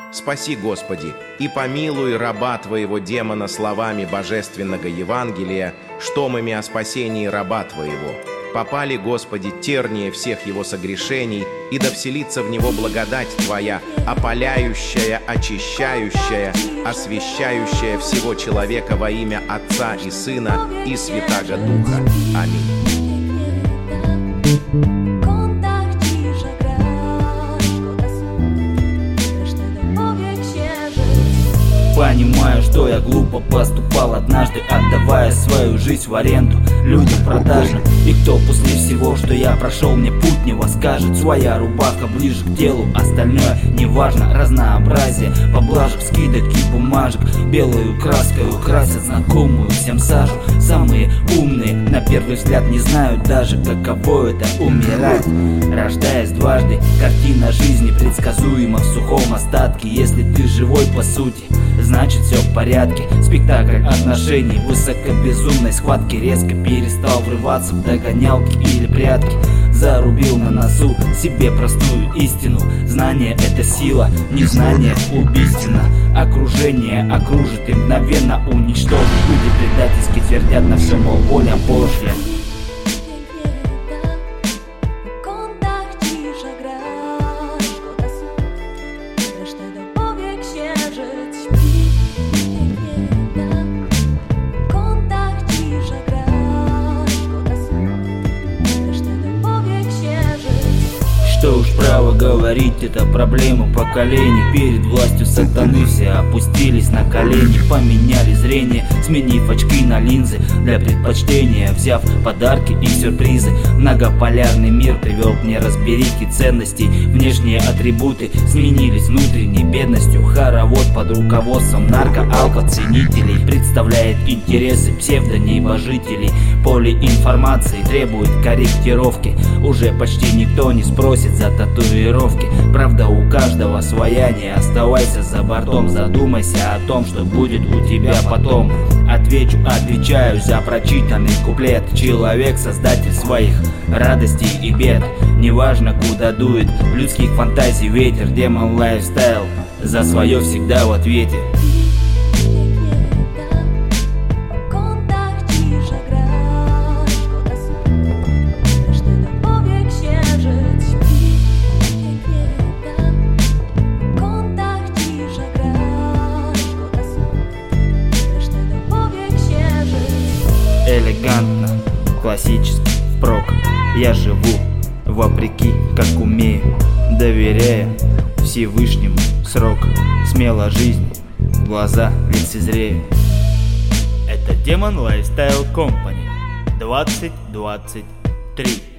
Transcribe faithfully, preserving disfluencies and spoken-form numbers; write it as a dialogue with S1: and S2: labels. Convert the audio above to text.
S1: Спаси, Господи, и помилуй раба Твоего демона словами божественного Евангелия, штомами о спасении раба Твоего. Попали, Господи, терние всех его согрешений, и да вселится в него благодать Твоя, опаляющая, очищающая, освящающая всего человека во имя Отца и Сына и Святаго Духа. Аминь.
S2: Понимаю, что я глупо поступал однажды, отдавая свою жизнь в аренду людям продажным. И кто после всего, что я прошел, мне путь не воскажет. Своя рубаха ближе к делу, остальное неважно. Разнообразие поблажек, скидок и бумажек белую краской украсят знакомую всем сажу. Самые умные на первый взгляд не знают даже, каково это умирать. Рождаясь дважды, картина жизни предсказуема в сухом остатке. Если ты живой по сути, значит все в порядке. Спектакль отношений, высокобезумной схватки. Резко перестал врываться в догонялки или прятки. Зарубил на носу себе простую истину. Знание — это сила, незнание убийственно. Окружение окружит и мгновенно уничтожит. Люди предательски твердят на все, мол, воля Божья. Что уж право говорить, это проблема поколений. Перед властью сатаны все опустились на колени. Поменяли зрение, сменив очки на линзы для предпочтения, взяв подарки и сюрпризы. Многополярный мир привел к неразберихе ценностей. Внешние атрибуты сменились внутренней бедностью. Хоровод под руководством нарко-алко-ценителей представляет интересы псевдонебожителей. Поле информации требует корректировки. Уже почти никто не спросит за татуировки. Правда, у каждого своя, не оставайся за бортом. Задумайся о том, что будет у тебя потом. Отвечу, отвечаю за прочитанный куплет. Человек — создатель своих радостей и бед. Неважно, куда дует людских фантазий ветер. Демон лайфстайл за свое всегда в ответе. Элегантно, классически, впрок. Я живу вопреки, как умею, доверяя Всевышнему срок. Смело жизнь, глаза лицезрею. Это Demon Lifestyle Company двадцать двадцать три.